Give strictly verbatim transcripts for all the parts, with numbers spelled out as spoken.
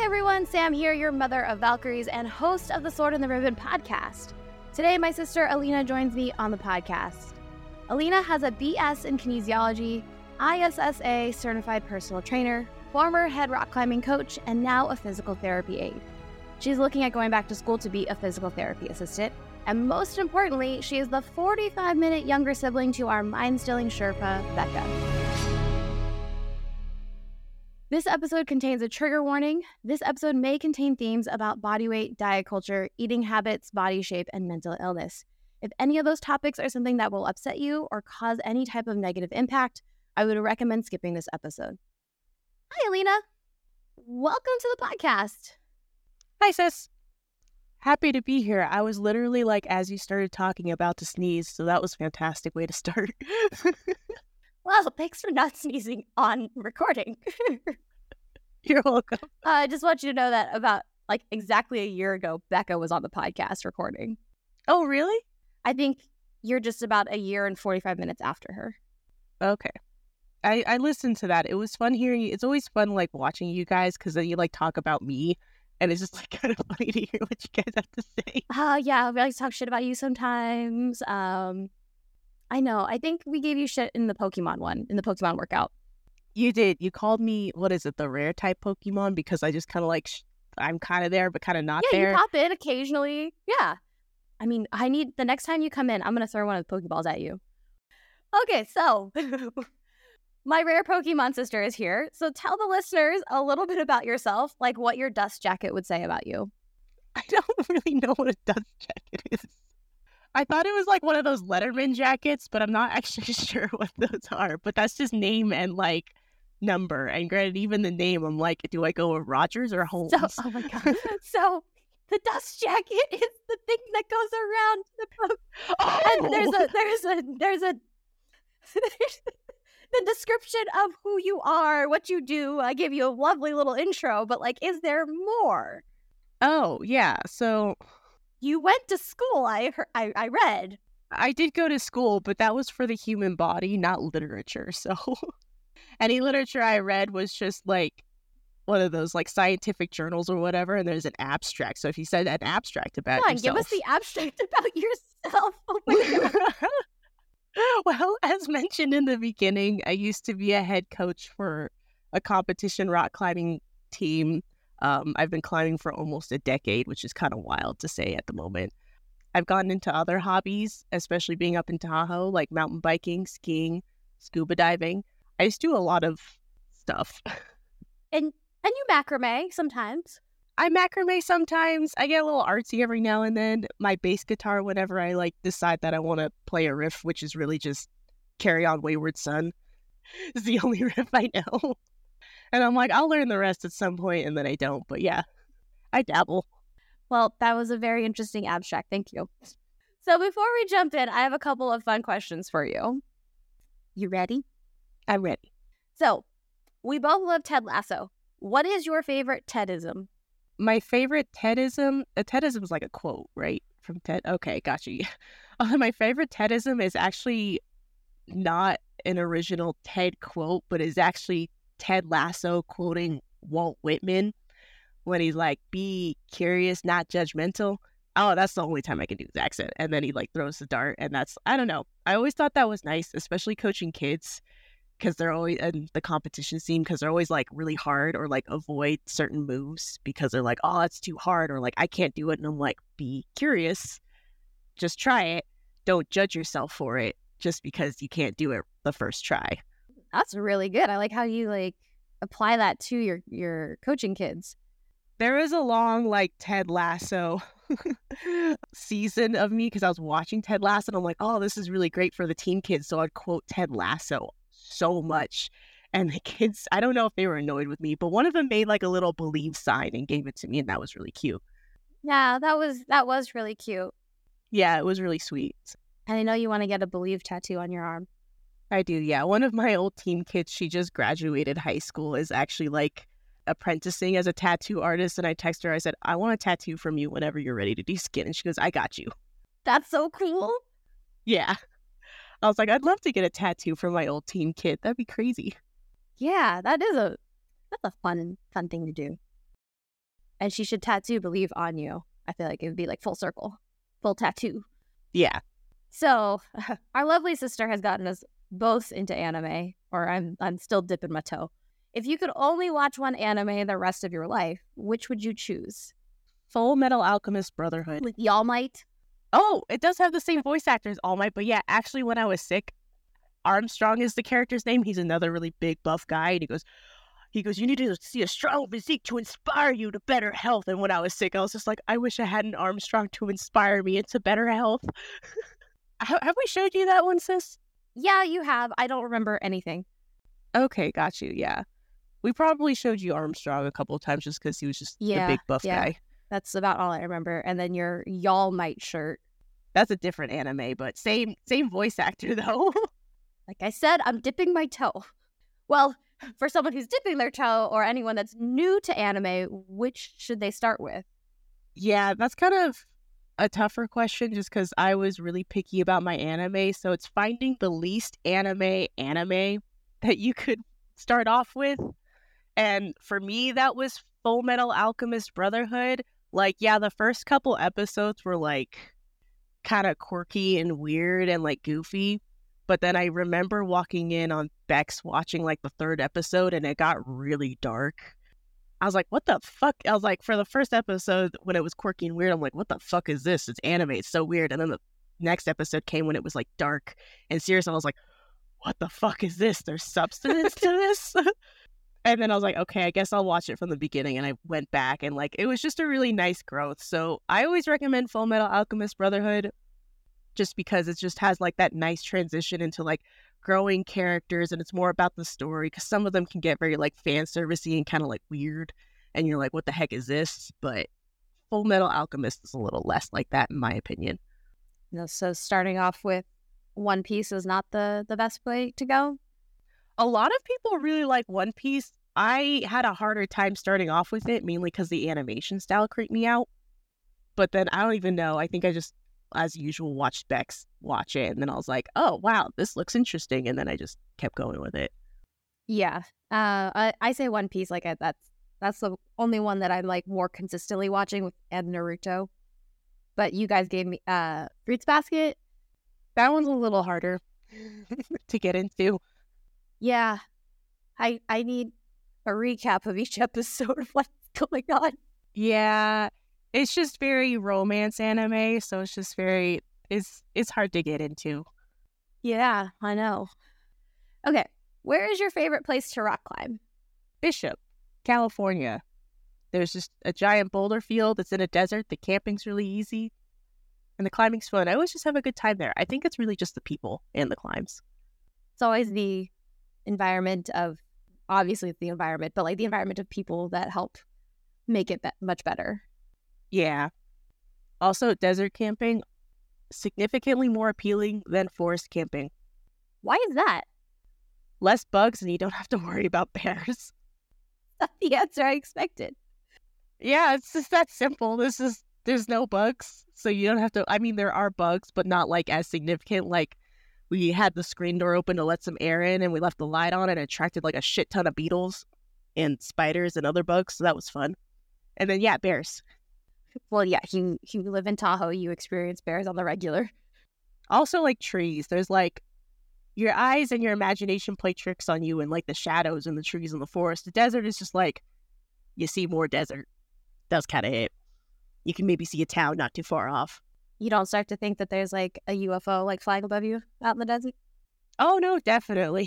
Hi everyone, Sam here, your mother of Valkyries and host of the Sword and the Ribbon podcast. Today, my sister Alina joins me on the podcast. Alina has a B S in kinesiology, I S S A certified personal trainer, former head rock climbing coach, and now a physical therapy aide. She's looking at going back to school to be a physical therapy assistant, and most importantly, she is the forty-five minute younger sibling to our mind-stilling Sherpa, Becca. This episode contains a trigger warning. This episode may contain themes about body weight, diet culture, eating habits, body shape, and mental illness. If any of those topics are something that will upset you or cause any type of negative impact, I would recommend skipping this episode. Hi, Alina. Welcome to the podcast. Hi, sis. Happy to be here. I was literally like, as you started talking, about to sneeze, so that was a fantastic way to start. Well, thanks for not sneezing on recording. You're welcome. Uh, I just want you to know that about like exactly a year ago, Becca was on the podcast recording. Oh, really? I think you're just about a year and forty-five minutes after her. Okay. I, I listened to that. It was fun hearing you. It's always fun like watching you guys because then you like talk about me and it's just like kind of funny to hear what you guys have to say. Oh, uh, yeah. We like to talk shit about you sometimes. Um, I know. I think we gave you shit in the Pokemon one, in the Pokemon workout. You did. You called me, what is it, the rare type Pokemon? Because I just kind of like, sh- I'm kind of there, but kind of not yeah, there. Yeah, you pop in occasionally. Yeah. I mean, I need, the next time you come in, I'm going to throw one of the Pokeballs at you. Okay, so my rare Pokemon sister is here. So tell the listeners a little bit about yourself, like what your dust jacket would say about you. I don't really know what a dust jacket is. I thought it was like one of those Letterman jackets, but I'm not actually sure what those are. But that's just name and like number. And granted, even the name, I'm like, do I go with Rogers or Holmes? So, oh my God. So the dust jacket is the thing that goes around the boat. Oh! And there's a, there's a, there's a, there's the description of who you are, what you do. I gave you a lovely little intro, but like, is there more? Oh, yeah. So you went to school, I, heard, I I read. I did go to school, but that was for the human body, not literature. So any literature I read was just like one of those like scientific journals or whatever, and there's an abstract. So if you said an abstract about Come on, yourself... give us the abstract about yourself. Oh my God. Well, as mentioned in the beginning, I used to be a head coach for a competition rock climbing team. Um, I've been climbing for almost a decade, which is kind of wild to say at the moment. I've gotten into other hobbies, especially being up in Tahoe, like mountain biking, skiing, scuba diving. I just do a lot of stuff. And and you macrame sometimes. I macrame sometimes. I get a little artsy every now and then. My bass guitar, whenever I like decide that I want to play a riff, which is really just Carry On Wayward Son, is the only riff I know. And I'm like, I'll learn the rest at some point, and then I don't. But yeah, I dabble. Well, that was a very interesting abstract. Thank you. So before we jump in, I have a couple of fun questions for you. You ready? I'm ready. So we both love Ted Lasso. What is your favorite Tedism? My favorite Tedism, a Tedism is like a quote, right? From Ted. Okay, gotcha. Uh, my favorite Tedism is actually not an original Ted quote, but is actually Ted Lasso quoting Walt Whitman when he's like, be curious, not judgmental. Oh, that's the only time I can do his accent. And then he like throws the dart, and that's, I don't know. I always thought that was nice, especially coaching kids, because they're always in the competition scene, because they're always like really hard or like avoid certain moves because they're like, oh, it's too hard, or like, I can't do it. And I'm like, be curious, just try it. Don't judge yourself for it just because you can't do it the first try. That's really good. I like how you like apply that to your, your coaching kids. There is a long like Ted Lasso season of me because I was watching Ted Lasso and I'm like, oh, this is really great for the teen kids. So I'd quote Ted Lasso so much. And the kids, I don't know if they were annoyed with me, but one of them made like a little believe sign and gave it to me, and that was really cute. Yeah, that was that was really cute. Yeah, it was really sweet. And I know you want to get a believe tattoo on your arm. I do, yeah. One of my old team kids, she just graduated high school, is actually like apprenticing as a tattoo artist. And I text her, I said, I want a tattoo from you whenever you're ready to do skin. And she goes, I got you. That's so cool. Yeah. I was like, I'd love to get a tattoo from my old team kid. That'd be crazy. Yeah, that is a that's a fun fun thing to do. and she should tattoo believe on you. I feel like it would be like full circle, full tattoo. Yeah. So our lovely sister has gotten us both into anime, or I'm I'm still dipping my toe. If you could only watch one anime the rest of your life, which would you choose? Full Metal Alchemist Brotherhood. With All Might? Oh, it does have the same voice actor as All Might, but yeah, actually when I was sick, Armstrong is the character's name. He's another really big buff guy, and he goes, he goes, you need to see a strong physique to inspire you to better health. And when I was sick, I was just like, I wish I had an Armstrong to inspire me into better health. Have we showed you that one, sis? Yeah, you have. I don't remember anything. Okay, got you. Yeah. We probably showed you Armstrong a couple of times just because he was just yeah, the big buff yeah. guy. That's about all I remember. And then your Y'all Might shirt. That's a different anime, but same same voice actor, though. Like I said, I'm dipping my toe. Well, for someone who's dipping their toe or anyone that's new to anime, which should they start with? Yeah, that's kind of a tougher question just because I was really picky about my anime. So it's finding the least anime anime that you could start off with. And for me, that was Full Metal Alchemist Brotherhood. Like, yeah, the first couple episodes were like kind of quirky and weird and like goofy. But then I remember walking in on Bex watching like the third episode and it got really dark. I was like, what the fuck? I was like, for the first episode when it was quirky and weird, I'm like, what the fuck is this? It's anime. It's so weird. And then the next episode came when it was like dark and serious. I was like, what the fuck is this? There's substance to this? And then I was like, okay, I guess I'll watch it from the beginning. And I went back and like, it was just a really nice growth. So I always recommend Full Metal Alchemist Brotherhood just because it just has like that nice transition into like growing characters and it's more about the story because some of them can get very like fan servicey and kind of like weird. And you're like, what the heck is this? But Full Metal Alchemist is a little less like that in my opinion. No, so starting off with One Piece is not the, the best way to go? A lot of people really like One Piece. I had a harder time starting off with it, mainly because the animation style creeped me out. But then I don't even know. I think I just, as usual, watched Bex watch it. And then I was like, oh, wow, this looks interesting. And then I just kept going with it. Yeah. Uh, I, I say One Piece. Like I, that's that's the only one that I'm like more consistently watching with and Naruto. But you guys gave me uh, Fruits Basket. That one's a little harder to get into. Yeah, I I need a recap of each episode of what's going on. Yeah, it's just very romance anime, so it's just very it's it's hard to get into. Yeah, I know. Okay, where is your favorite place to rock climb? Bishop, California. There's just a giant boulder field. It's in a desert. The camping's really easy, and the climbing's fun. I always just have a good time there. I think it's really just the people and the climbs. It's always the environment of, obviously it's the environment, but like the environment of people that help make it be- much better. Yeah. Also, desert camping, significantly more appealing than forest camping. Why is that? Less bugs and you don't have to worry about bears. That's the answer I expected. Yeah, it's just that simple. This is, there's no bugs, so you don't have to, I mean, there are bugs, but not like as significant. Like, we had the screen door open to let some air in and we left the light on and it attracted like a shit ton of beetles and spiders and other bugs. So that was fun. And then, yeah, bears. Well, yeah, you, you live in Tahoe. You experience bears on the regular. Also, like trees. There's like your eyes and your imagination play tricks on you and like the shadows and the trees in the forest. The desert is just like you see more desert. That's kind of it. You can maybe see a town not too far off. You don't start to think that there's like a U F O like flying above you out in the desert? Oh, no, definitely.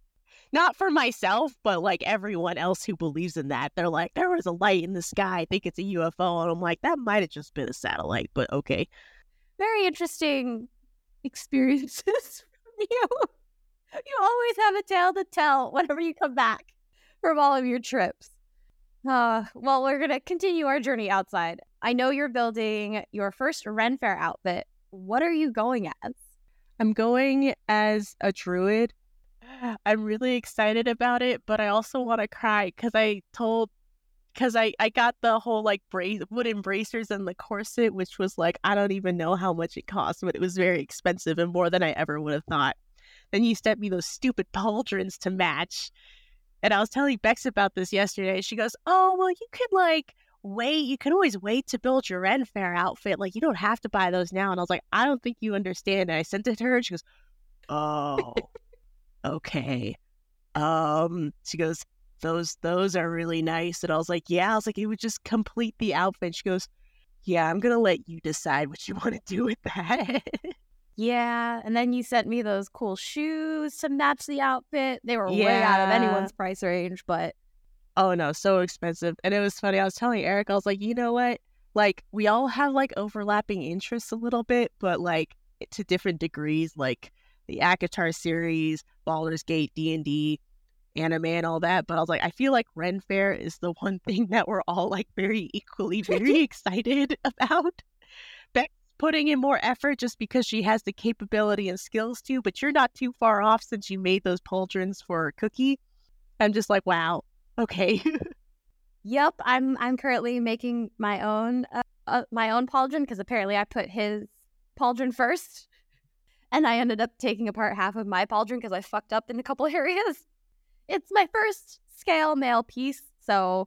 Not for myself, but like everyone else who believes in that. They're like, there was a light in the sky. I think it's a U F O. And I'm like, that might have just been a satellite, but okay. Very interesting experiences from you. You always have a tale to tell whenever you come back from all of your trips. Uh, well, we're going to continue our journey outside. I know you're building your first Ren Fair outfit. What are you going as? I'm going as a druid. I'm really excited about it, but I also want to cry because I told, because I, I got the whole like brace, wooden bracers and the corset, which was like, I don't even know how much it cost, but it was very expensive and more than I ever would have thought. Then you sent me those stupid pauldrons to match. And I was telling Bex about this yesterday. She goes, oh, well, you could like wait, you can always wait to build your Ren Fair outfit. Like, you don't have to buy those now. And I was like, I don't think you understand. And I sent it to her and she goes, oh, okay. Um, she goes, those, those are really nice. And I was like, yeah, I was like, it would just complete the outfit. She goes, yeah, I'm going to let you decide what you want to do with that. Yeah, and then you sent me those cool shoes to match the outfit. They were Yeah. way out of anyone's price range, but Oh no, so expensive. And it was funny. I was telling Eric, I was like, you know what? Like, we all have like overlapping interests a little bit, but like to different degrees, like the ACOTAR series, Baldur's Gate, D and D, anime, and all that. But I was like, I feel like Ren Fair is the one thing that we're all like very equally, very excited about. Beck's putting in more effort just because she has the capability and skills to, but you're not too far off since you made those pauldrons for Cookie. I'm just like, wow. Okay. yep, I'm I'm currently making my own uh, uh, my own pauldron because apparently I put his pauldron first, and I ended up taking apart half of my pauldron because I fucked up in a couple areas. It's my first scale mail piece, so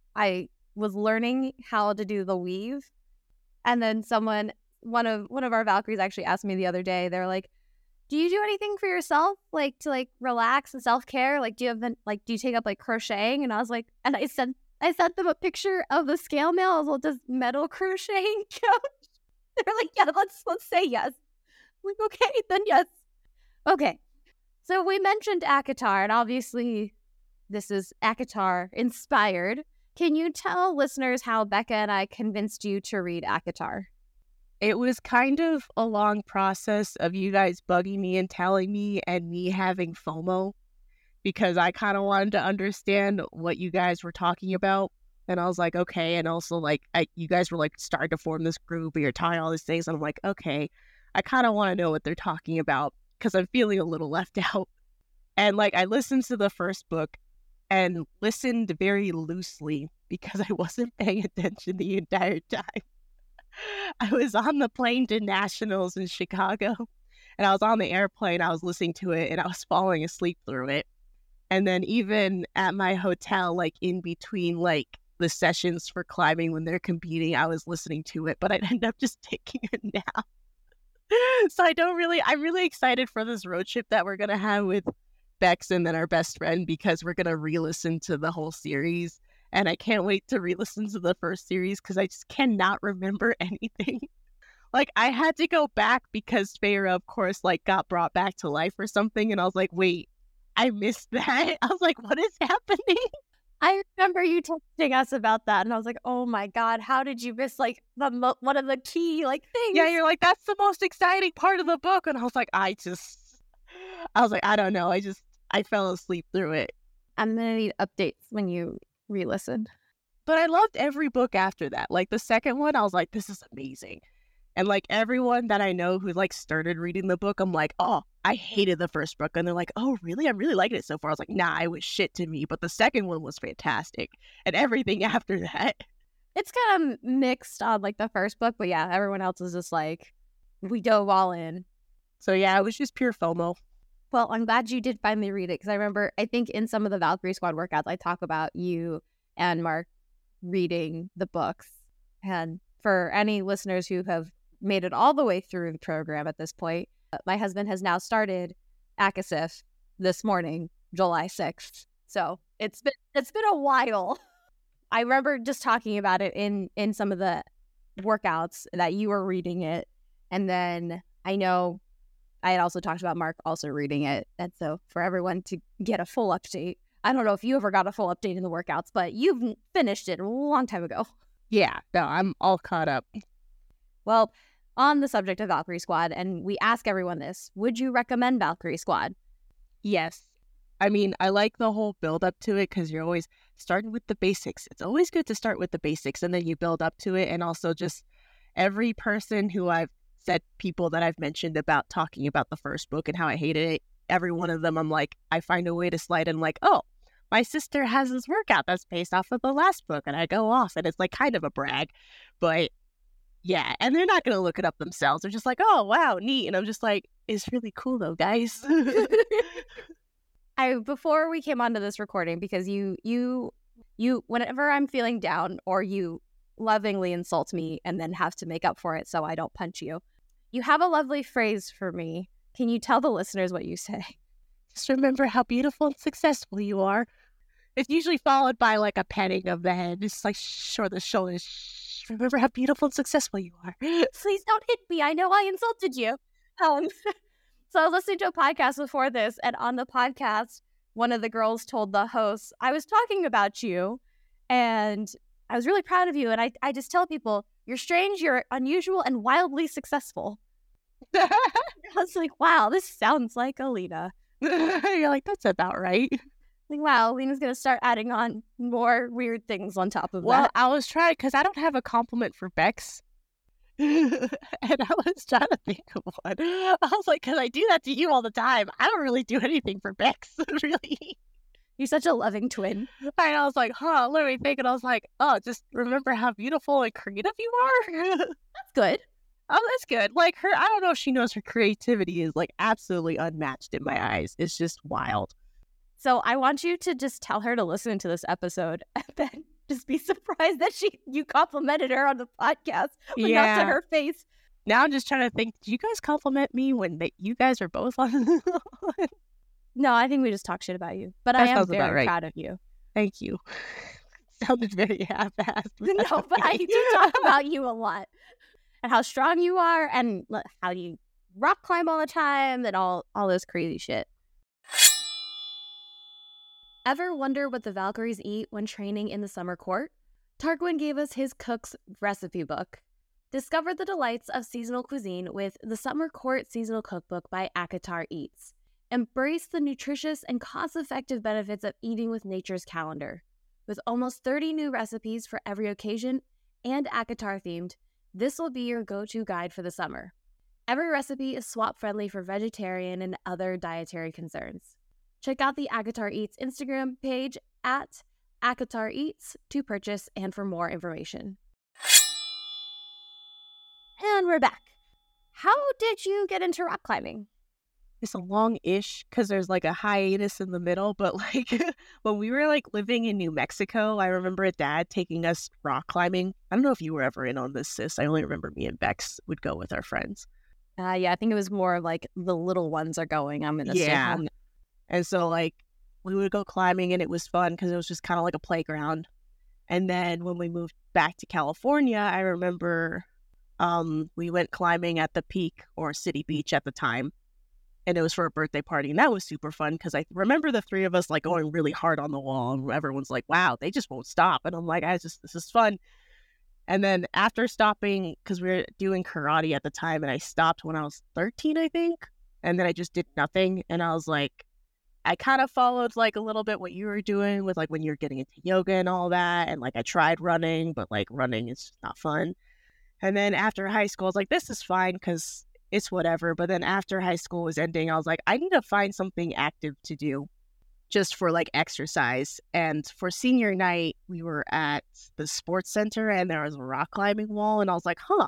I was learning how to do the weave, and then someone one of one of our Valkyries actually asked me the other day. They're like, do you do anything for yourself, like to like relax and self-care? Like, do you have been, like, do you take up like crocheting? And I was like, and I sent I sent them a picture of the scale mail. I was like, does metal crocheting count? They're like, yeah, let's let's say yes. I'm like, okay, then yes. Okay, so we mentioned ACOTAR, and obviously this is ACOTAR inspired. Can you tell listeners how Becca and I convinced you to read ACOTAR? It was kind of a long process of you guys bugging me and telling me and me having FOMO because I kind of wanted to understand what you guys were talking about. And I was like, okay. And also, like, I, you guys were like starting to form this group and you're talking all these things. And I'm like, okay, I kind of want to know what they're talking about because I'm feeling a little left out. And like, I listened to the first book and listened very loosely because I wasn't paying attention the entire time. I was on the plane to Nationals in Chicago, and I was on the airplane. I was listening to it, and I was falling asleep through it. And then even at my hotel, like in between like the sessions for climbing when they're competing, I was listening to it, but I'd end up just taking a nap. So I don't really, I'm really excited for this road trip that we're going to have with Bex and then our best friend because we're going to re-listen to the whole series. And I can't wait to re-listen to the first series because I just cannot remember anything. Like, I had to go back because Feyre, of course, like, got brought back to life or something. And I was like, wait, I missed that. I was like, what is happening? I remember you texting us about that, and I was like, oh my God, how did you miss, like, the mo- one of the key, like, things? Yeah, you're like, that's the most exciting part of the book. And I was like, I just, I was like, I don't know. I just, I fell asleep through it. I'm going to need updates when you re-listen. But I loved every book after that. Like, the second one, I was like, this is amazing. And, like, everyone that I know who, like, started reading the book, I'm like, oh, I hated the first book. And they're like, oh, really? I'm really liking it so far. I was like, nah, it was shit to me. But the second one was fantastic. And everything after that. It's kind of mixed on, like, the first book. But, yeah, everyone else is just like, we dove all in. So, yeah, it was just pure FOMO. Well, I'm glad you did finally read it. Because I remember, I think in some of the Valkyrie Squad workouts, I talk about you and Mark reading the books. And for any listeners who have made it all the way through the program at this point, my husband has now started ACOSF this morning, July sixth. So it's been it's been a while. I remember just talking about it in in some of the workouts that you were reading it, and then I know I had also talked about Mark also reading it. And so for everyone to get a full update, I don't know if you ever got a full update in the workouts, but you've finished it a long time ago. Yeah, no, I'm all caught up. Well, on the subject of Valkyrie Squad, and we ask everyone this, would you recommend Valkyrie Squad? Yes. I mean, I like the whole build up to it because you're always starting with the basics. It's always good to start with the basics and then you build up to it. And also just every person who I've said, people that I've mentioned about talking about the first book and how I hated it, every one of them, I'm like, I find a way to slide in like, oh, my sister has this workout that's based off of the last book. And I go off and it's like kind of a brag, but yeah, and they're not going to look it up themselves. They're just like, oh, wow, neat. And I'm just like, it's really cool, though, guys. I before we came onto this recording, because you you You, whenever I'm feeling down or you lovingly insult me and then have to make up for it so I don't punch you, you have a lovely phrase for me. Can you tell the listeners what you say? Just remember how beautiful and successful you are. It's usually followed by like a petting of the head. Just like sure the shoulders. Shh, remember how beautiful and successful you are. Please don't hit me. I know I insulted you. Um, so I was listening to a podcast before this, and on the podcast, one of the girls told the host, I was talking about you, and I was really proud of you. And I, I just tell people, you're strange, you're unusual, and wildly successful. I was like, wow, this sounds like Alina. You're like, that's about right. Like, wow, Alina's going to start adding on more weird things on top of well, that. Well, I was trying, because I don't have a compliment for Bex. And I was trying to think of one. I was like, because I do that to you all the time. I don't really do anything for Bex, really. You're such a loving twin. And I was like, huh, let me think. And I was like, oh, just remember how beautiful and creative you are. That's good. Oh, that's good. Like her, I don't know if she knows her creativity is like absolutely unmatched in my eyes. It's just wild. So I want you to just tell her to listen to this episode and then just be surprised that she you complimented her on the podcast, but yeah. not to her face. Now I'm just trying to think, did you guys compliment me when they, you guys are both on? No, I think we just talk shit about you. But that I am very right. proud of you. Thank you. Sounded very half-assed. No, but I do talk about you a lot. And how strong you are, and how you rock climb all the time, and all, all this crazy shit. Ever wonder what the Valkyries eat when training in the summer court? Tarquin gave us his cook's recipe book. Discover the delights of seasonal cuisine with the Summer Court Seasonal Cookbook by ACOTAR Eats. Embrace the nutritious and cost-effective benefits of eating with nature's calendar. With almost thirty new recipes for every occasion and ACOTAR-themed, this will be your go-to guide for the summer. Every recipe is swap-friendly for vegetarian and other dietary concerns. Check out the ACOTAR Eats Instagram page at ACOTAR Eats to purchase and for more information. And we're back. How did you get into rock climbing? It's a long-ish because there's like a hiatus in the middle, but like when we were like living in New Mexico, I remember Dad taking us rock climbing. I don't know if you were ever in on this, sis. I only remember me and Bex would go with our friends. Uh, yeah, I think it was more like the little ones are going. I'm gonna yeah. stay home. And so like we would go climbing and it was fun because it was just kind of like a playground. And then when we moved back to California, I remember um, we went climbing at the Peak or City Beach at the time. And it was for a birthday party. And that was super fun because I remember the three of us like going really hard on the wall. And everyone's like, wow, they just won't stop. And I'm like, I just, this is fun. And then after stopping, because we were doing karate at the time, and I stopped when I was thirteen, I think. And then I just did nothing. And I was like, I kind of followed like a little bit what you were doing with like when you're getting into yoga and all that. And like I tried running, but like running is just not fun. And then after high school, I was like, this is fine because it's whatever. But then after high school was ending, I was like, I need to find something active to do just for like exercise. And for senior night, we were at the sports center and there was a rock climbing wall. And I was like, huh,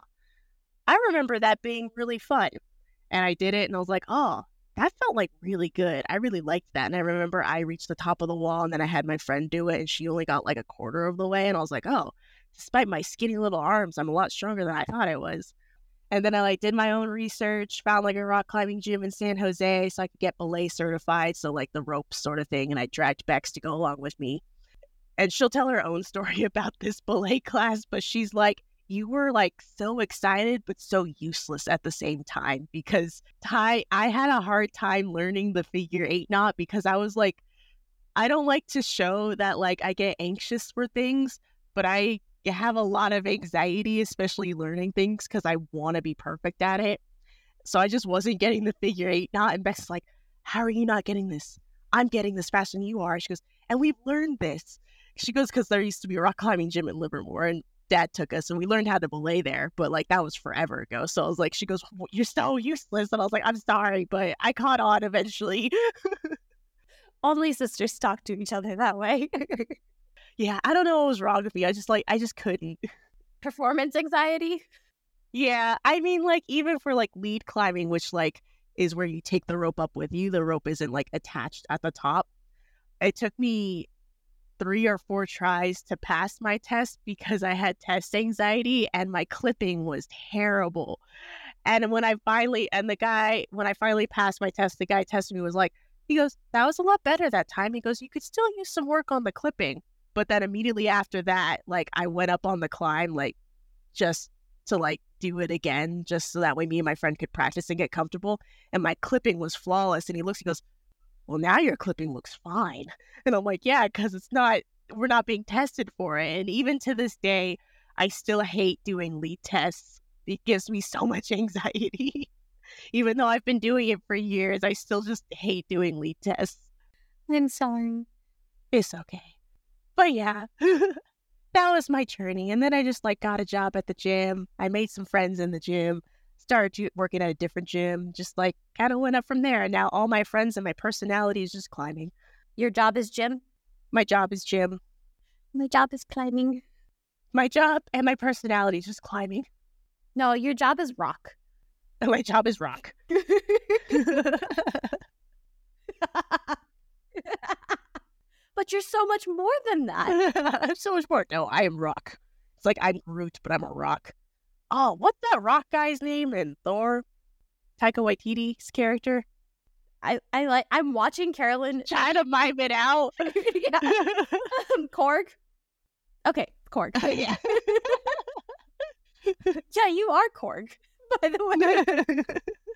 I remember that being really fun. And I did it and I was like, oh, that felt like really good. I really liked that. And I remember I reached the top of the wall and then I had my friend do it and she only got like a quarter of the way. And I was like, oh, despite my skinny little arms, I'm a lot stronger than I thought I was. And then I like did my own research, found like a rock climbing gym in San Jose so I could get belay certified. So like the ropes sort of thing. And I dragged Bex to go along with me. And she'll tell her own story about this belay class. But she's like, you were like so excited, but so useless at the same time because I, I had a hard time learning the figure eight knot because I was like, I don't like to show that like I get anxious for things, but I have a lot of anxiety, especially learning things because I want to be perfect at it. So I just wasn't getting the figure eight knot. And Beck's like, how are you not getting this? I'm getting this faster than you are. She goes, and we've learned this. She goes, because there used to be a rock climbing gym in Livermore and Dad took us and we learned how to belay there, but like that was forever ago. So I was like, she goes, well, you're so useless. And I was like, I'm sorry, but I caught on eventually. Only sisters talk to each other that way. Yeah, I don't know what was wrong with me. I just like, I just couldn't. Performance anxiety? Yeah, I mean like even for like lead climbing, which like is where you take the rope up with you, the rope isn't like attached at the top. It took me three or four tries to pass my test because I had test anxiety and my clipping was terrible. And when I finally, and the guy, when I finally passed my test, the guy tested me was like, he goes, that was a lot better that time. He goes, you could still use some work on the clipping. But then immediately after that, like I went up on the climb, like just to like do it again, just so that way me and my friend could practice and get comfortable. And my clipping was flawless. And he looks, he goes, well, now your clipping looks fine. And I'm like, yeah, because it's not, we're not being tested for it. And even to this day, I still hate doing lead tests. It gives me so much anxiety. Even though I've been doing it for years, I still just hate doing lead tests. I'm sorry. It's okay. But yeah, that was my journey. And then I just like got a job at the gym. I made some friends in the gym, started working at a different gym, just like kind of went up from there. And now all my friends and my personality is just climbing. Your job is gym? My job is gym. My job is climbing. My job and my personality is just climbing. No, your job is rock. And my job is rock. But you're so much more than that. I'm so much more. No, I am rock. It's like I'm Groot, but I'm a rock. Oh, what's that rock guy's name in Thor? Taika Waititi's character? I, I like, I'm watching Carolyn. Trying to mime it out. Yeah. um, Korg. Okay, Korg. Yeah. Yeah, you are Korg, by the way.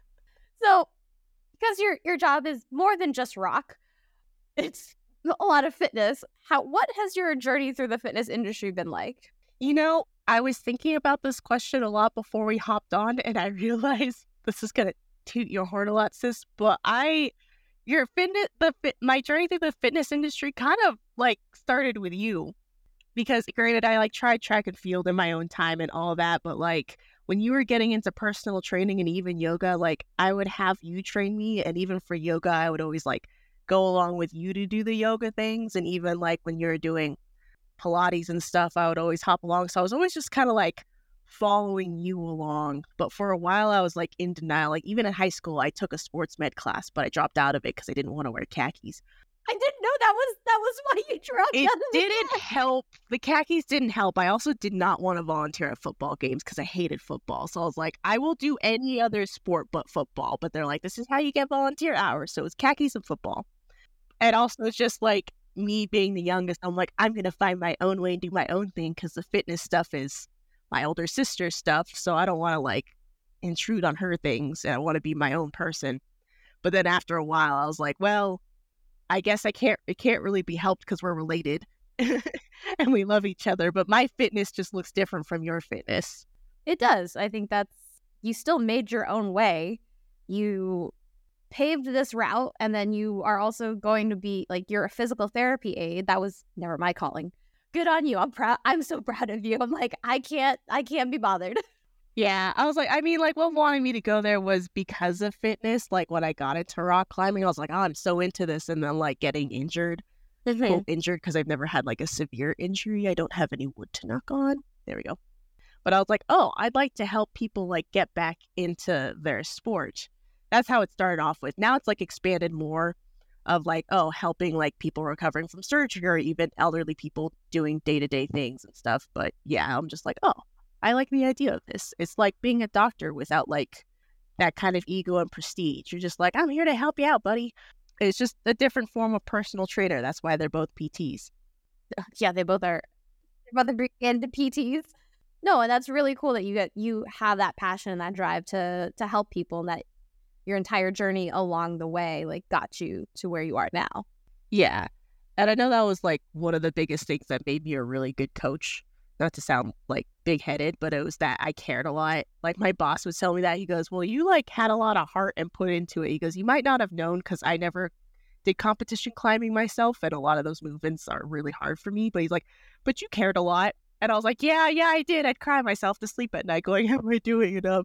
So, because your your job is more than just rock, it's a lot of fitness. How what has your journey through the fitness industry been like? You know, I was thinking about this question a lot before we hopped on, and I realized this is gonna toot your horn a lot, sis. But I, your fitness, the fit, my journey through the fitness industry kind of like started with you, because granted, I like tried track and field in my own time and all that, but like when you were getting into personal training and even yoga, like I would have you train me, and even for yoga, I would always like go along with you to do the yoga things, and even like when you're doing Pilates and stuff, I would always hop along. So I was always just kind of like following you along. But for a while, I was like in denial. Like even in high school, I took a sports med class, but I dropped out of it because I didn't want to wear khakis. I didn't know that was that was why you dropped It out of the didn't class. help. The khakis didn't help. I also did not want to volunteer at football games because I hated football. So I was like, I will do any other sport but football. But they're like, this is how you get volunteer hours. So it's khakis and football. And also it's just like me being the youngest, I'm like, I'm going to find my own way and do my own thing because the fitness stuff is my older sister's stuff. So I don't want to like intrude on her things, and I want to be my own person. But then after a while, I was like, well, I guess I can't, it can't really be helped because we're related and we love each other. But my fitness just looks different from your fitness. It does. I think that's, you still made your own way. You paved this route, and then you are also going to be like, you're a physical therapy aide. That was never my calling. Good on you. I'm proud. I'm so proud of you. I'm like, I can't, I can't be bothered. Yeah, I was like, I mean, like, what wanted me to go there was because of fitness. Like, when I got into rock climbing, I was like, oh, I'm so into this. And then, like, getting injured. Quote, injured, because I've never had, like, a severe injury. I don't have any wood to knock on. There we go. But I was like, oh, I'd like to help people, like, get back into their sport. That's how it started off with. Now it's, like, expanded more of, like, oh, helping, like, people recovering from surgery or even elderly people doing day-to-day things and stuff. But, yeah, I'm just like, oh, I like the idea of this. It's like being a doctor without like that kind of ego and prestige. You're just like, I'm here to help you out, buddy. It's just a different form of personal trainer. That's why they're both P Ts. Yeah, they both are. They're both bring into P Ts. No, and that's really cool that you get you have that passion and that drive to to help people, and that your entire journey along the way like got you to where you are now. Yeah. And I know that was like one of the biggest things that made me a really good coach. Not to sound like big-headed, but it was that I cared a lot. Like my boss would tell me that. He goes, well, you like had a lot of heart and put into it. He goes, you might not have known because I never did competition climbing myself, and a lot of those movements are really hard for me. But he's like, but you cared a lot. And I was like, yeah, yeah, I did. I'd cry myself to sleep at night going, am I doing enough?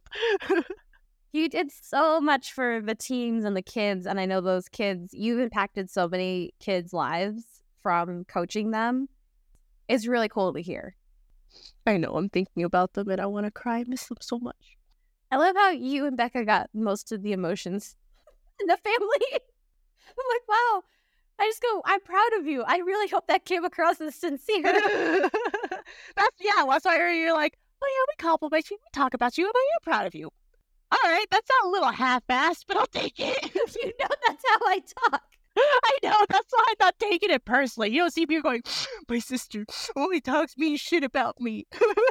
You did so much for the teams and the kids. And I know those kids, you've impacted so many kids' lives from coaching them. It's really cool to hear. I know, I'm thinking about them and I want to cry. I miss them so much. I love how you and Becca got most of the emotions in the family. I'm like, wow, I just go, I'm proud of you. I really hope that came across as sincere. That's, yeah, that's why you're like, oh yeah, we compliment you, we talk about you, and I am proud of you. All right, that's not a little half-assed, but I'll take it. You know that's how I talk. I know, that's why I'm not taking it personally. You don't see people going, my sister only talks mean shit about me.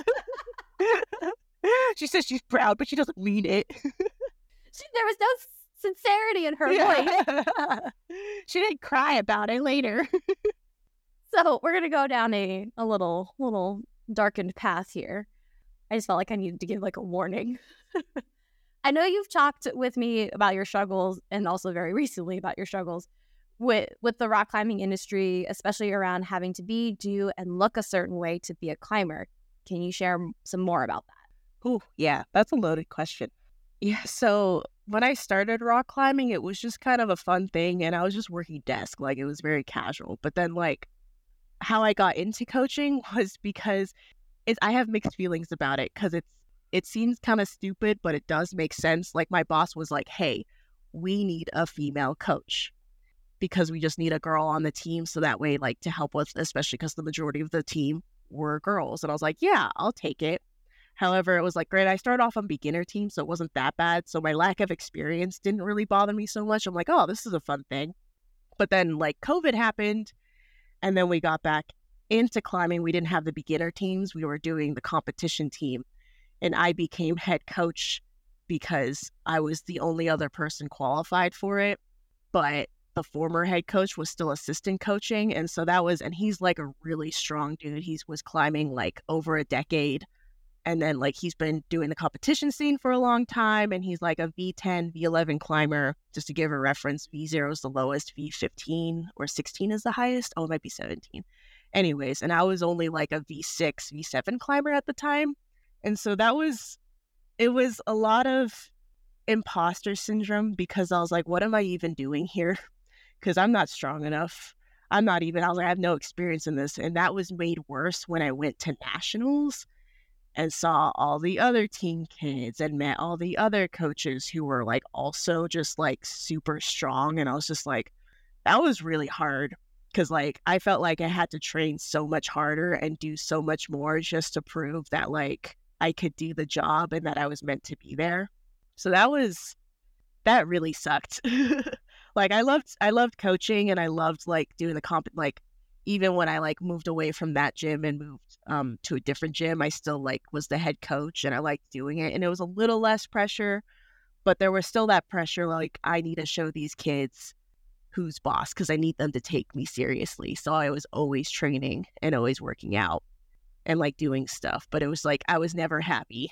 She says she's proud, but she doesn't mean it. She, there was no sincerity in her yeah. voice. She didn't cry about it later. So we're gonna go down a, a little little darkened path here. I just felt like I needed to give like a warning. I know you've talked with me about your struggles, and also very recently about your struggles with with the rock climbing industry, especially around having to be, do, and look a certain way to be a climber. Can you share some more about that? Oh, yeah, that's a loaded question. Yeah, so when I started rock climbing, it was just kind of a fun thing, and I was just working desk, like it was very casual. But then, like, how I got into coaching was because it's, I have mixed feelings about it, because it's it seems kind of stupid, but it does make sense. Like, my boss was like, hey, we need a female coach because we just need a girl on the team, so that way, like, to help us, especially because the majority of the team were girls. And I was like, yeah, I'll take it. However, it was like, great, I started off on beginner team, so it wasn't that bad. So my lack of experience didn't really bother me so much. I'm like, oh, this is a fun thing. But then, like, COVID happened, and then we got back into climbing. We didn't have the beginner teams. We were doing the competition team. And I became head coach because I was the only other person qualified for it. But the former head coach was still assistant coaching. And so that was, and he's like a really strong dude. He was climbing like over a decade. And then, like, he's been doing the competition scene for a long time, and he's like a V ten, V eleven climber. Just to give a reference, V zero is the lowest, V fifteen or sixteen is the highest. Oh, it might be seventeen. Anyways, and I was only like a V six, V seven climber at the time. And so that was, it was a lot of imposter syndrome, because I was like, what am I even doing here? Because I'm not strong enough. I'm not even, I was like, I have no experience in this. And that was made worse when I went to nationals and saw all the other teen kids and met all the other coaches who were like also just like super strong. And I was just like, that was really hard, because like I felt like I had to train so much harder and do so much more just to prove that like I could do the job and that I was meant to be there. So that was, that really sucked. Like I loved, I loved coaching, and I loved like doing the comp, like even when I like moved away from that gym and moved um, to a different gym, I still like was the head coach, and I liked doing it. And it was a little less pressure, but there was still that pressure. Like, I need to show these kids who's boss, because I need them to take me seriously. So I was always training and always working out and like doing stuff. But it was like, I was never happy.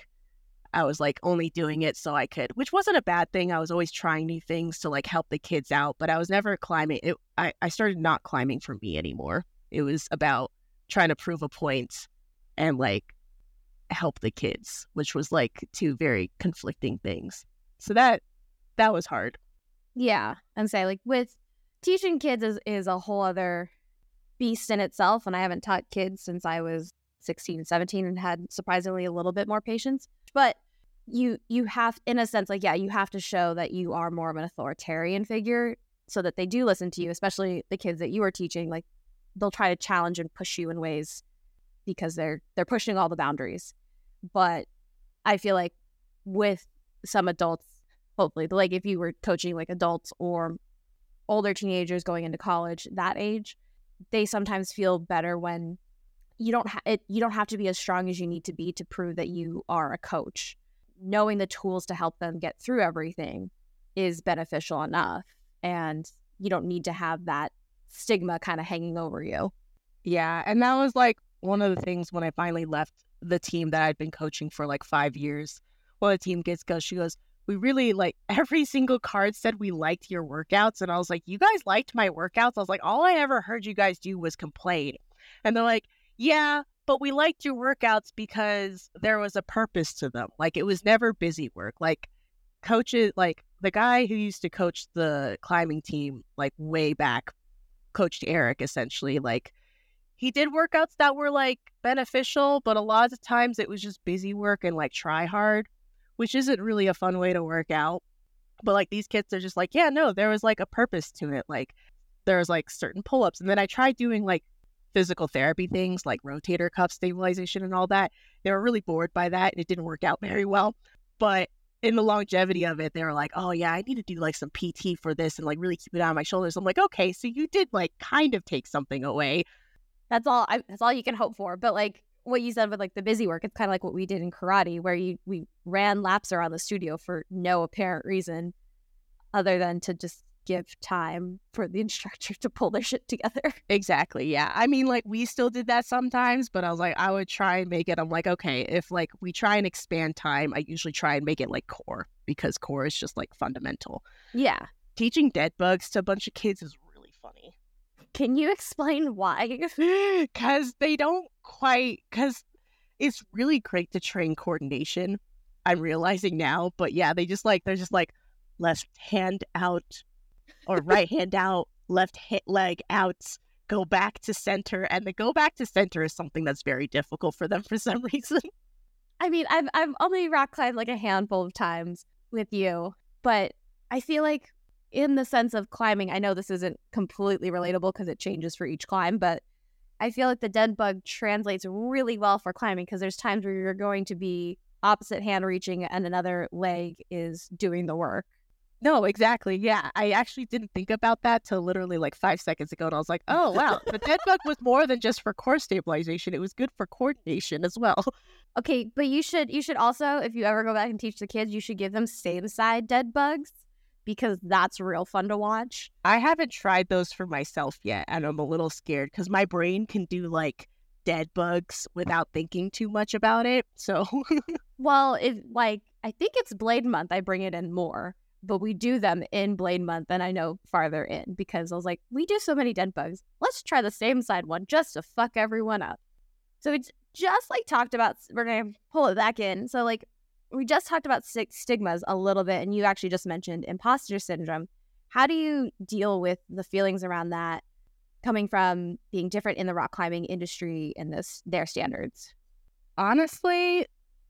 I was like only doing it so I could, which wasn't a bad thing. I was always trying new things to like help the kids out, but I was never climbing. It, I, I started not climbing for me anymore. It was about trying to prove a point and like help the kids, which was like two very conflicting things. So that, that was hard. Yeah. And say like with teaching kids is, is a whole other beast in itself. And I haven't taught kids since I was sixteen, seventeen, and had surprisingly a little bit more patience. But you you have, in a sense, like, yeah, you have to show that you are more of an authoritarian figure so that they do listen to you, especially the kids that you are teaching. Like, they'll try to challenge and push you in ways because they're they're pushing all the boundaries. But I feel like with some adults, hopefully, like if you were coaching like adults or older teenagers going into college, that age, they sometimes feel better when you don't ha- it, you don't have to be as strong as you need to be to prove that you are a coach. Knowing the tools to help them get through everything is beneficial enough, and you don't need to have that stigma kind of hanging over you. Yeah, and that was like one of the things when I finally left the team that I'd been coaching for like five years. Well, the team gets goes, she goes, we really like, every single card said we liked your workouts. And I was like, you guys liked my workouts? I was like, all I ever heard you guys do was complain. And they're like, yeah, but we liked your workouts because there was a purpose to them. Like, it was never busy work. Like, coaches, like the guy who used to coach the climbing team, like way back, coached Eric essentially. Like, he did workouts that were like beneficial, but a lot of times it was just busy work and like try hard, which isn't really a fun way to work out. But like these kids are just like, yeah, no, there was like a purpose to it. Like, there's like certain pull-ups. And then I tried doing like physical therapy things like rotator cuff stabilization and all that. They were really bored by that and it didn't work out very well. But in the longevity of it, they were like, oh yeah, I need to do like some P T for this and like really keep it on my shoulders. I'm like, okay, so you did like kind of take something away. That's all I, that's all you can hope for. But like what you said with like the busy work, it's kind of like what we did in karate, where you we ran laps around the studio for no apparent reason other than to just give time for the instructor to pull their shit together. Exactly. Yeah. I mean, like we still did that sometimes, but I was like, I would try and make it. I'm like, okay, if like we try and expand time, I usually try and make it like core, because core is just like fundamental. Yeah. Teaching dead bugs to a bunch of kids is really funny. Can you explain why? Because they don't quite, because it's really great to train coordination. I'm realizing now, but yeah, they just like, they're just like left hand out or right hand out, left hit leg out, go back to center. And the go back to center is something that's very difficult for them for some reason. I mean, I've, I've only rock climbed like a handful of times with you, but I feel like in the sense of climbing, I know this isn't completely relatable because it changes for each climb, but I feel like the dead bug translates really well for climbing, because there's times where you're going to be opposite hand reaching and another leg is doing the work. No, exactly. Yeah. I actually didn't think about that till literally like five seconds ago. And I was like, oh, wow. The dead bug was more than just for core stabilization. It was good for coordination as well. Okay. But you should, you should also, if you ever go back and teach the kids, you should give them same side dead bugs, because that's real fun to watch. I haven't tried those for myself yet. And I'm a little scared because my brain can do like dead bugs without thinking too much about it. So, well, if like, I think it's Blade Month, I bring it in more. But we do them in Blade Month, and I know farther in, because I was like, we do so many dead bugs. Let's try the same side one just to fuck everyone up. So it's just like talked about, we're going to pull it back in. So like we just talked about st- stigmas a little bit, and you actually just mentioned imposter syndrome. How do you deal with the feelings around that coming from being different in the rock climbing industry and this their standards? Honestly,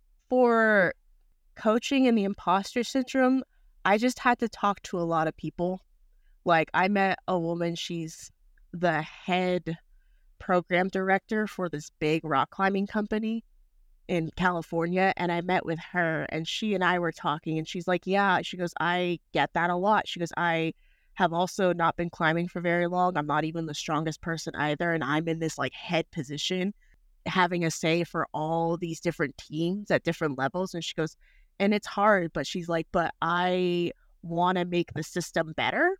for coaching and the imposter syndrome, I just had to talk to a lot of people. Like I met a woman, she's the head program director for this big rock climbing company in California. And I met with her and she and I were talking and she's like, yeah, she goes, I get that a lot. She goes, I have also not been climbing for very long. I'm not even the strongest person either. And I'm in this like head position, having a say for all these different teams at different levels. And she goes, and it's hard, but she's like, but I want to make the system better.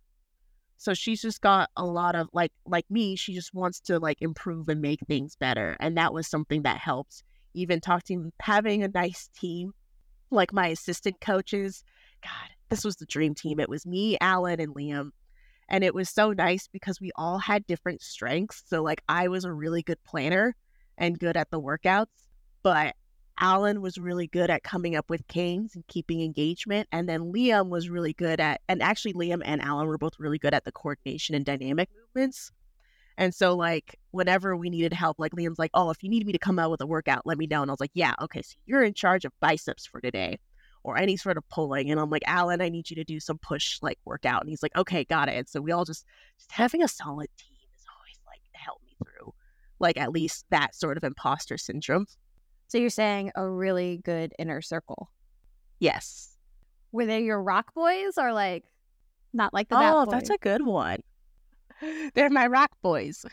So she's just got a lot of like, like me, she just wants to like improve and make things better. And that was something that helped. Even talking, having a nice team, like my assistant coaches. God, this was the dream team. It was me, Alan, and Liam. And it was so nice because we all had different strengths. So like I was a really good planner and good at the workouts, but Alan was really good at coming up with games and keeping engagement. And then Liam was really good at, and actually Liam and Alan were both really good at the coordination and dynamic movements. And so like whenever we needed help, like Liam's like, oh, if you need me to come out with a workout, let me know. And I was like, yeah, okay, so you're in charge of biceps for today or any sort of pulling. And I'm like, Alan, I need you to do some push like workout. And he's like, okay, got it. And so we all just, just having a solid team has always like helped me through like at least that sort of imposter syndrome. So you're saying a really good inner circle. Yes. Were they your rock boys or like not like the Bat Oh, Boys? that's a good one. They're my rock boys.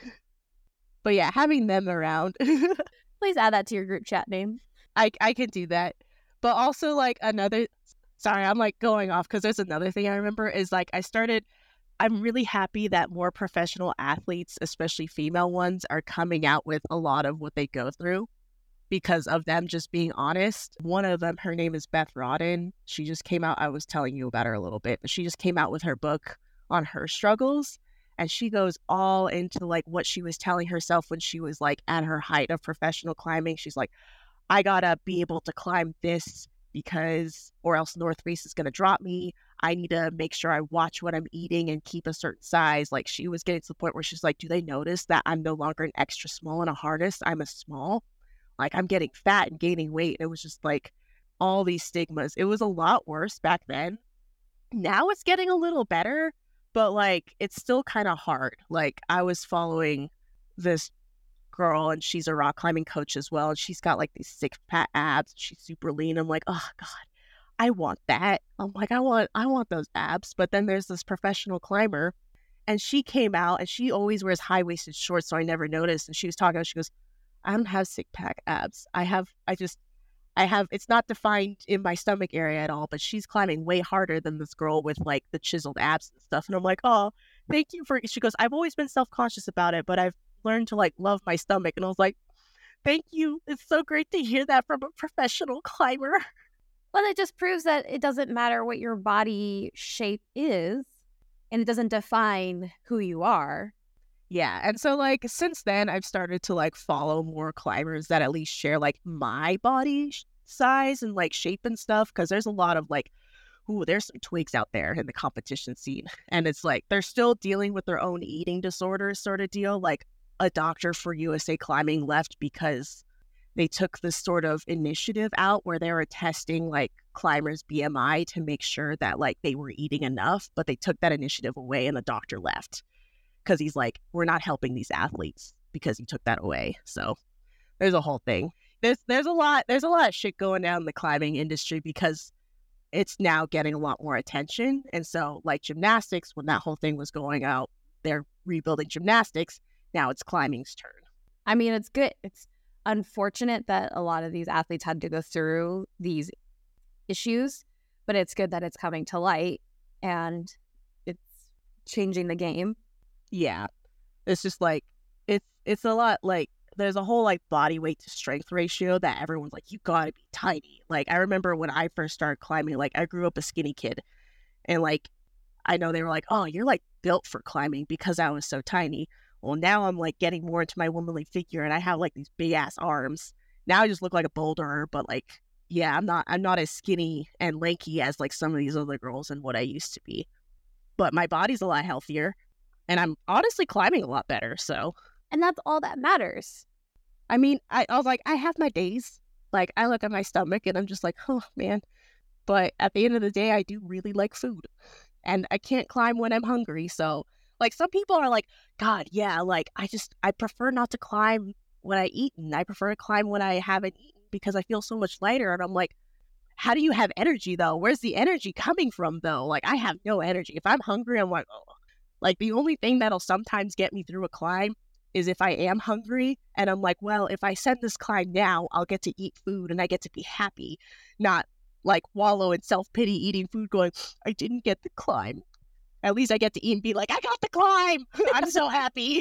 But yeah, having them around. Please add that to your group chat name. I I can do that. But also like another, sorry, I'm like going off because there's another thing I remember is like I started, I'm really happy that more professional athletes, especially female ones, are coming out with a lot of what they go through. Because of them just being honest. One of them, her name is Beth Rodden. She just came out, I was telling you about her a little bit, but she just came out with her book on her struggles. And she goes all into like what she was telling herself when she was like at her height of professional climbing. She's like, I gotta be able to climb this because, or else North Face is gonna drop me. I need to make sure I watch what I'm eating and keep a certain size. Like she was getting to the point where she's like, do they notice that I'm no longer an extra small in a harness? I'm a small. Like I'm getting fat and gaining weight. It was just like all these stigmas. It was a lot worse back then. Now it's getting a little better, but like it's still kind of hard. Like I was following this girl and she's a rock climbing coach as well, and she's got like these six pack abs. She's super lean. I'm like, oh God, I want that. I'm like, I want I want those abs. But then there's this professional climber, and she came out and she always wears high-waisted shorts, so I never noticed. And she was talking, she goes, I don't have six pack abs. I have I just I have, it's not defined in my stomach area at all, but she's climbing way harder than this girl with like the chiseled abs and stuff. And I'm like, oh, thank you for, she goes, I've always been self-conscious about it, but I've learned to like love my stomach. And I was like, thank you. It's so great to hear that from a professional climber. Well, it just proves that it doesn't matter what your body shape is, and it doesn't define who you are. Yeah. And so like since then I've started to like follow more climbers that at least share like my body size and like shape and stuff, because there's a lot of like, ooh, there's some twigs out there in the competition scene, and it's like they're still dealing with their own eating disorders sort of deal. Like a doctor for U S A Climbing left because they took this sort of initiative out where they were testing like climbers' B M I to make sure that like they were eating enough, but they took that initiative away and the doctor left. Because he's like, we're not helping these athletes because he took that away. So there's a whole thing. There's there's a lot there's a lot of shit going down in the climbing industry because it's now getting a lot more attention. And so like gymnastics, when that whole thing was going out, they're rebuilding gymnastics. Now it's climbing's turn. I mean, it's good. It's unfortunate that a lot of these athletes had to go through these issues, but it's good that it's coming to light and it's changing the game. Yeah, it's just like it's it's a lot like there's a whole like body weight to strength ratio that everyone's like, you gotta be tiny. Like I remember when I first started climbing, like I grew up a skinny kid, and like I know they were like, oh, you're like built for climbing because I was so tiny. Well, now I'm like getting more into my womanly figure and I have like these big ass arms. Now I just look like a boulder, but like yeah, I'm not I'm not as skinny and lanky as like some of these other girls and what I used to be. But my body's a lot healthier. And I'm honestly climbing a lot better, so. And that's all that matters. I mean, I, I was like, I have my days. Like, I look at my stomach and I'm just like, oh, man. But at the end of the day, I do really like food. And I can't climb when I'm hungry. So, like, some people are like, God, yeah, like, I just, I prefer not to climb when I eat. And I prefer to climb when I haven't eaten because I feel so much lighter. And I'm like, how do you have energy, though? Where's the energy coming from, though? Like, I have no energy. If I'm hungry, I'm like, oh. Like, the only thing that'll sometimes get me through a climb is if I am hungry and I'm like, well, if I send this climb now, I'll get to eat food and I get to be happy, not like wallow in self-pity eating food going, I didn't get the climb. At least I get to eat and be like, I got the climb. I'm so happy.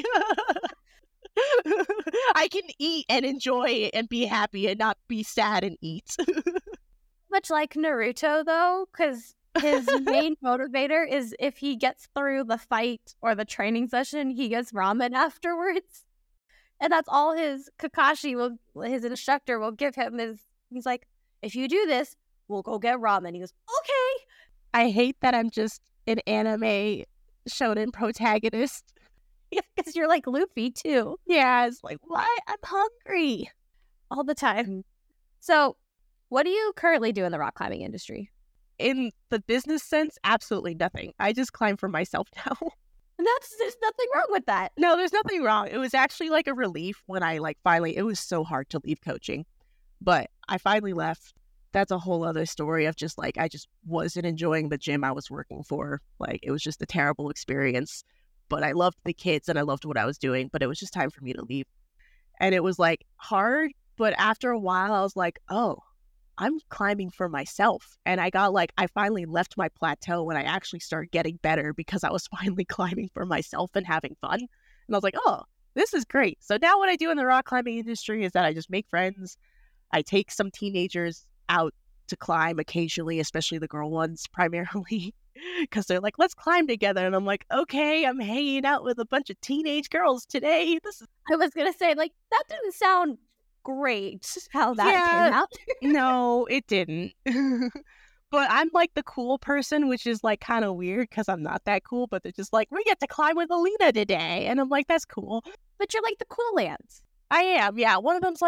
I can eat and enjoy it and be happy and not be sad and eat. Much like Naruto, though, because his main motivator is if he gets through the fight or the training session, he gets ramen afterwards. And that's all his Kakashi will, his instructor will give him is, he's like, if you do this, we'll go get ramen. He goes, okay. I hate that I'm just an anime shonen protagonist. Yeah, because you're like Luffy too. Yeah, it's like, why? I'm hungry. All the time. So what do you currently do in the rock climbing industry? In the business sense, absolutely nothing. I just climb for myself now. And that's, there's nothing wrong with that. No, there's nothing wrong. It was actually like a relief when I like finally, it was so hard to leave coaching, but I finally left. That's a whole other story of just like, I just wasn't enjoying the gym I was working for. Like it was just a terrible experience, but I loved the kids and I loved what I was doing, but it was just time for me to leave. And it was like hard, but after a while I was like, oh, I'm climbing for myself. And I got like, I finally left my plateau when I actually started getting better because I was finally climbing for myself and having fun. And I was like, oh, this is great. So now what I do in the rock climbing industry is that I just make friends. I take some teenagers out to climb occasionally, especially the girl ones primarily, because they're like, let's climb together. And I'm like, okay, I'm hanging out with a bunch of teenage girls today. This is. I was going to say, like, that didn't sound great how that yeah, came out. No, it didn't. But I'm like the cool person, which is like kind of weird because I'm not that cool, but they're just like, we get to climb with Alina today. And I'm like, that's cool. But you're like the cool ants. I am. Yeah. One of them's like,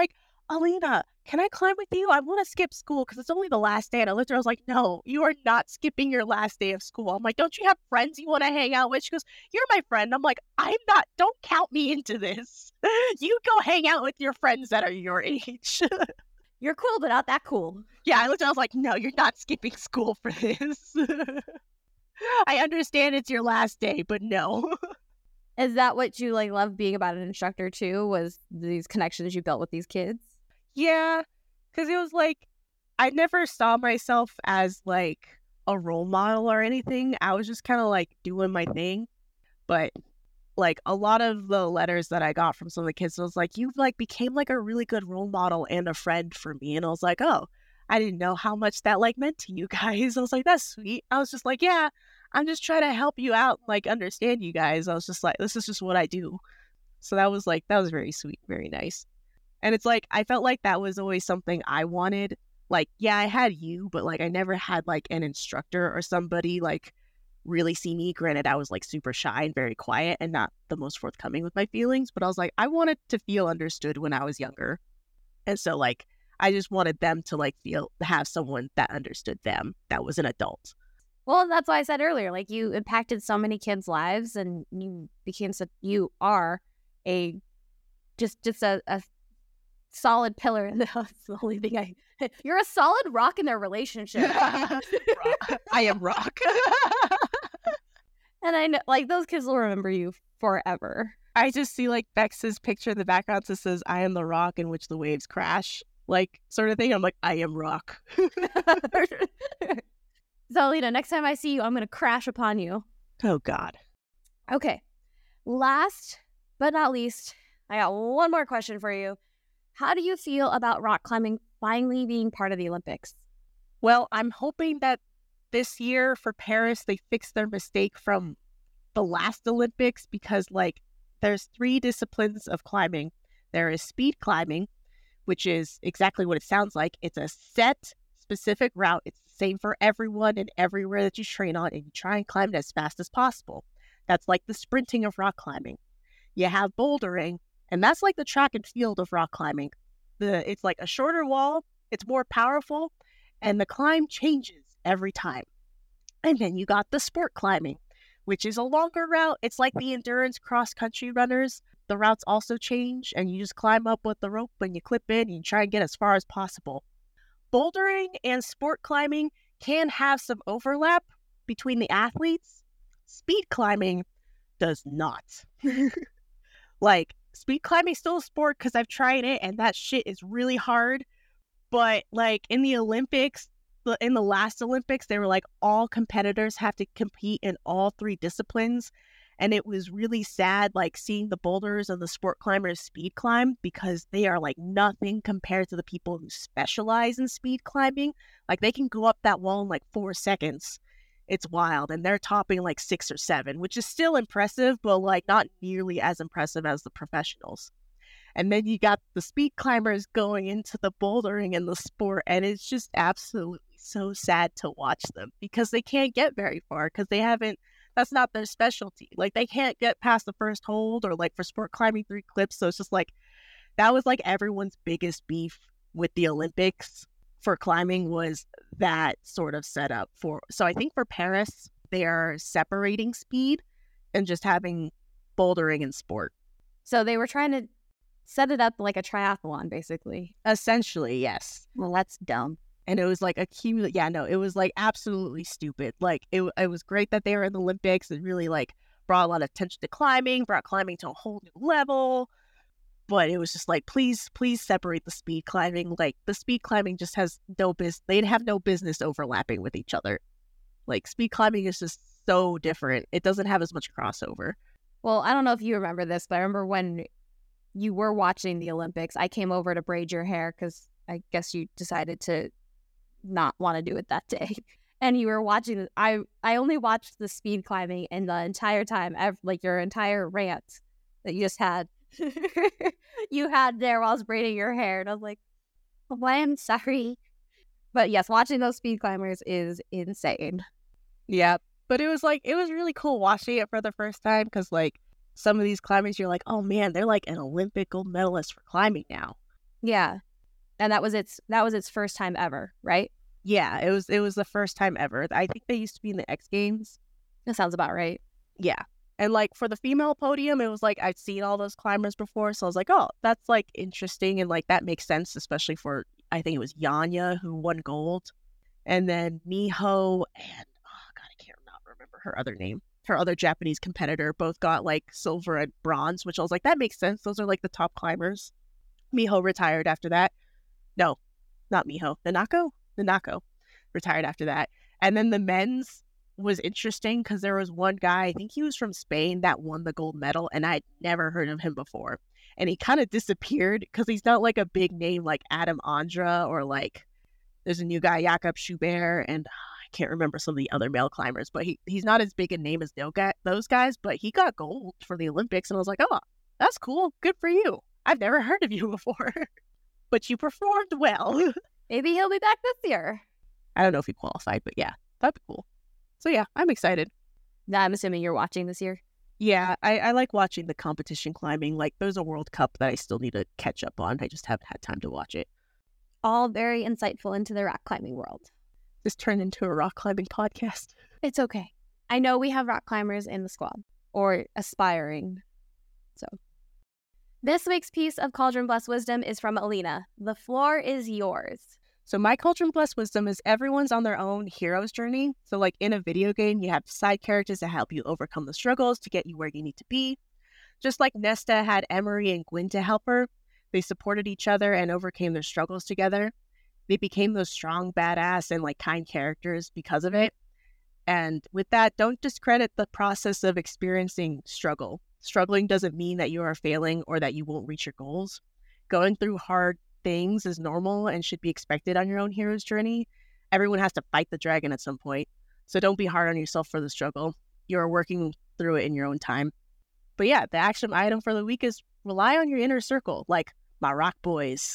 Alina, can I climb with you? I want to skip school because it's only the last day. And I looked at her, I was like, no, you are not skipping your last day of school. I'm like, don't you have friends you want to hang out with? She goes, you're my friend. I'm like, I'm not, don't count me into this. You go hang out with your friends that are your age. You're cool, but not that cool. Yeah, I looked at her, I was like, no, you're not skipping school for this. I understand it's your last day, but no. Is that what you like love being about an instructor too, was these connections you built with these kids? Yeah, because it was like, I never saw myself as like a role model or anything. I was just kind of like doing my thing. But like a lot of the letters that I got from some of the kids was like, you like became like a really good role model and a friend for me. And I was like, oh, I didn't know how much that like meant to you guys. I was like, that's sweet. I was just like, yeah, I'm just trying to help you out, like understand you guys. I was just like, this is just what I do. So that was like, that was very sweet, very nice. And it's like, I felt like that was always something I wanted. Like, yeah, I had you, but like, I never had like an instructor or somebody like really see me. Granted, I was like super shy and very quiet and not the most forthcoming with my feelings, but I was like, I wanted to feel understood when I was younger. And so like, I just wanted them to like feel, have someone that understood them, that was an adult. Well, that's why I said earlier, like you impacted so many kids' lives and you became such, you are a, just, just a, a solid pillar in the house. The only thing I, you're a solid rock in their relationship. I am rock. And I know, like, those kids will remember you forever. I just see like Bex's picture in the background that says, I am the rock in which the waves crash, like sort of thing. I'm like, I am rock. So, Alina, next time I see you, I'm going to crash upon you. Oh, God. Okay. Last but not least, I got one more question for you. How do you feel about rock climbing finally being part of the Olympics? Well, I'm hoping that this year for Paris, they fix their mistake from the last Olympics because, like, there's three disciplines of climbing. There is speed climbing, which is exactly what it sounds like. It's a set, specific route. It's the same for everyone and everywhere that you train on, and you try and climb it as fast as possible. That's like the sprinting of rock climbing. You have bouldering, and that's like the track and field of rock climbing. The It's like a shorter wall, it's more powerful, and the climb changes every time. And then you got the sport climbing, which is a longer route. It's like the endurance cross-country runners. The routes also change, and you just climb up with the rope and you clip in and you try and get as far as possible. Bouldering and sport climbing can have some overlap between the athletes. Speed climbing does not. Like, speed climbing is still a sport because I've tried it and that shit is really hard. But like in the Olympics, in the last Olympics, they were like all competitors have to compete in all three disciplines. And it was really sad, like seeing the boulders and the sport climbers speed climb because they are like nothing compared to the people who specialize in speed climbing. Like they can go up that wall in like four seconds. It's wild. And they're topping like six or seven, which is still impressive, but like not nearly as impressive as the professionals. And then you got the speed climbers going into the bouldering and the sport. And it's just absolutely so sad to watch them because they can't get very far because they haven't, that's not their specialty. Like they can't get past the first hold or like for sport climbing three clips. So it's just like, that was like everyone's biggest beef with the Olympics for climbing was that sort of setup for, so I think for Paris, they are separating speed and just having bouldering and sport. So they were trying to set it up like a triathlon, basically. Essentially, yes. Well, that's dumb. And it was like a cumulative, yeah, no, it was like absolutely stupid. Like it, it was great that they were in the Olympics and really like brought a lot of attention to climbing, brought climbing to a whole new level. But it was just like, please, please separate the speed climbing. Like the speed climbing just has no business, they'd have no business overlapping with each other. Like speed climbing is just so different. It doesn't have as much crossover. Well, I don't know if you remember this, but I remember when you were watching the Olympics, I came over to braid your hair because I guess you decided to not want to do it that day. And you were watching, I I only watched the speed climbing and the entire time, like your entire rant that you just had, you had there while I was braiding your hair. And I was like, oh, I'm sorry. But yes, watching those speed climbers is insane. Yeah, but it was like, it was really cool watching it for the first time because like some of these climbers, you're like, oh man, they're like an Olympic gold medalist for climbing now. Yeah. And that was its that was its first time ever, right? Yeah, it was it was the first time ever. I think they used to be in the X Games. That sounds about right. Yeah. And like for the female podium, it was like I'd seen all those climbers before. So I was like, oh, that's like interesting. And like that makes sense, especially for, I think it was Yanya who won gold. And then Miho and, oh God, I can't not remember her other name. Her other Japanese competitor both got like silver and bronze, which I was like, that makes sense. Those are like the top climbers. Miho retired after that. No, not Miho. Nanako? Nanako retired after that. And then the men's was interesting because there was one guy, I think he was from Spain, that won the gold medal, and I'd never heard of him before. And he kind of disappeared because he's not like a big name like Adam Andra, or like there's a new guy, Jakob Schubert, and uh, I can't remember some of the other male climbers, but he, he's not as big a name as those guys, but he got gold for the Olympics, and I was like, oh, that's cool. Good for you. I've never heard of you before, but you performed well. Maybe he'll be back this year. I don't know if he qualified, but yeah, that'd be cool. So yeah, I'm excited. Now, I'm assuming you're watching this year. Yeah, I, I like watching the competition climbing. Like, there's a World Cup that I still need to catch up on. I just haven't had time to watch it. All very insightful into the rock climbing world. This turned into a rock climbing podcast. It's okay. I know we have rock climbers in the squad, or aspiring. So, this week's piece of Cauldron Blessed Wisdom is from Alina. The floor is yours. So my Cauldron Blessed Wisdom is everyone's on their own hero's journey. So like in a video game, you have side characters that help you overcome the struggles to get you where you need to be. Just like Nesta had Emery and Gwyn to help her, they supported each other and overcame their struggles together. They became those strong, badass, and like kind characters because of it. And with that, don't discredit the process of experiencing struggle. Struggling doesn't mean that you are failing or that you won't reach your goals. Going through hard things is normal and should be expected on your own hero's journey. Everyone has to fight the dragon at some point. So don't be hard on yourself for the struggle. You're working through it in your own time. But yeah, the action item for the week is rely on your inner circle, like my rock boys.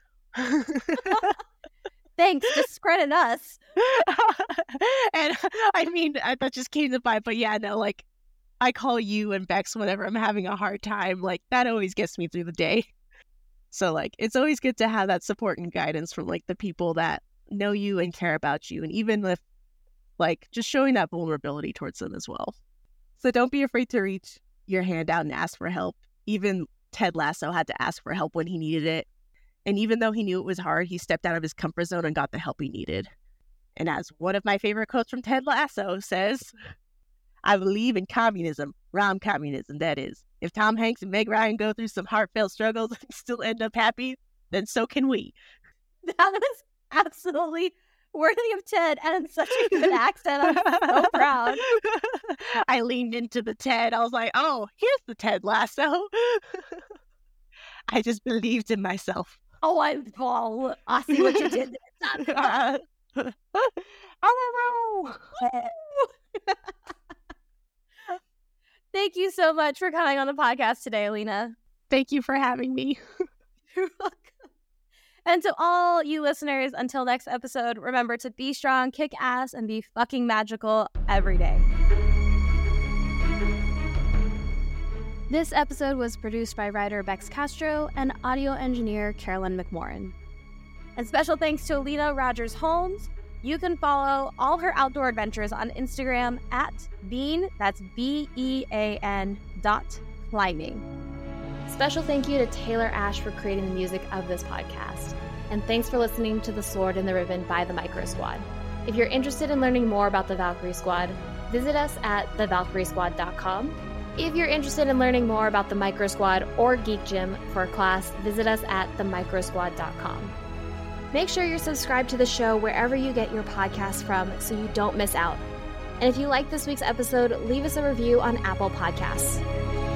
Thanks, discredit us. And I mean, that just came to mind, but yeah, no, like I call you and Bex whenever I'm having a hard time. Like that always gets me through the day. So, like, it's always good to have that support and guidance from, like, the people that know you and care about you. And even if, like, just showing that vulnerability towards them as well. So don't be afraid to reach your hand out and ask for help. Even Ted Lasso had to ask for help when he needed it. And even though he knew it was hard, he stepped out of his comfort zone and got the help he needed. And as one of my favorite quotes from Ted Lasso says, I believe in communism, Rom communism, that is. If Tom Hanks and Meg Ryan go through some heartfelt struggles and still end up happy, then so can we. That was absolutely worthy of Ted and such a good accent. I'm so proud. I leaned into the Ted. I was like, oh, here's the Ted Lasso. I just believed in myself. Oh, I, oh, I see what you did there. uh, oh, Thank you so much for coming on the podcast today, Alina. Thank you for having me. You're welcome. And to all you listeners, until next episode, remember to be strong, kick ass, and be fucking magical every day. This episode was produced by writer Bex Castro and audio engineer Carolyn McMorrin. And special thanks to Alina Rogers Holmes. You can follow all her outdoor adventures on Instagram at Bean, that's B E A N dot climbing. Special thank you to Taylor Ash for creating the music of this podcast. And thanks for listening to The Sword and the Ribbon by the Micro Squad. If you're interested in learning more about the Valkyrie Squad, visit us at the valkyrie squad dot com. If you're interested in learning more about the Micro Squad or Geek Gym for a class, visit us at the micro squad dot com. Make sure you're subscribed to the show wherever you get your podcasts from so you don't miss out. And if you like this week's episode, leave us a review on Apple Podcasts.